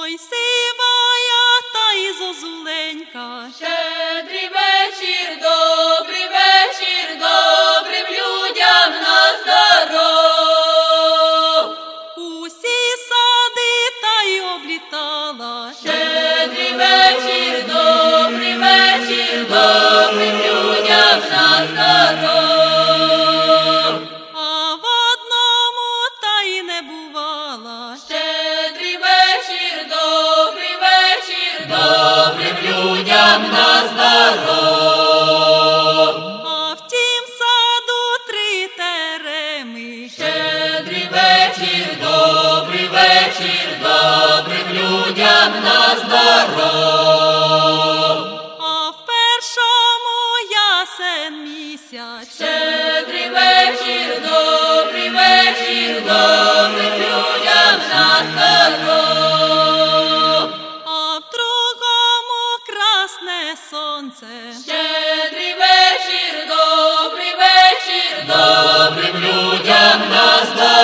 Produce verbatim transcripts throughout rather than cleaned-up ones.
Ой, сивая та й зозуленька. Щедрий вечір, добрий вечір, добрим людям на здоров. Усі сади та й облітала. Щедрий вечір, добрий вечір, добрим людям на здоров. А в одному та й не бувала. Щедрий вечір, добрий вечір, добрим людям на здоров. А в тім саду три тереми. Щедрий вечір, добрий вечір, добрим людям на здоров. А в першому ясен місяць. Щедрий вечір, добрий вечір, добрим людям на здоров. А в другому красне сонце. Щедрий вечір, добрий вечір, добрим людям на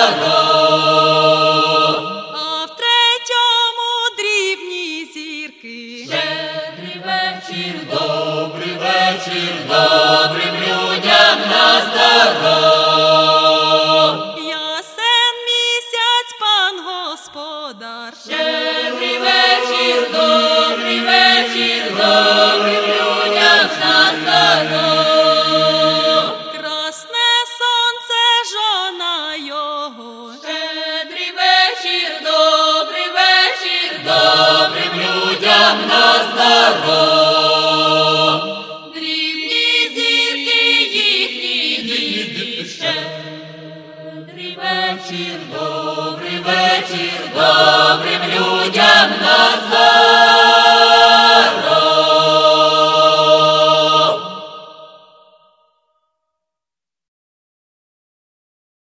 здоров. А в третьому дрібні зірки. Щедрий вечір, добрий вечір, добрим людям на здоров. Ясен місяць, пан господар. Щедрий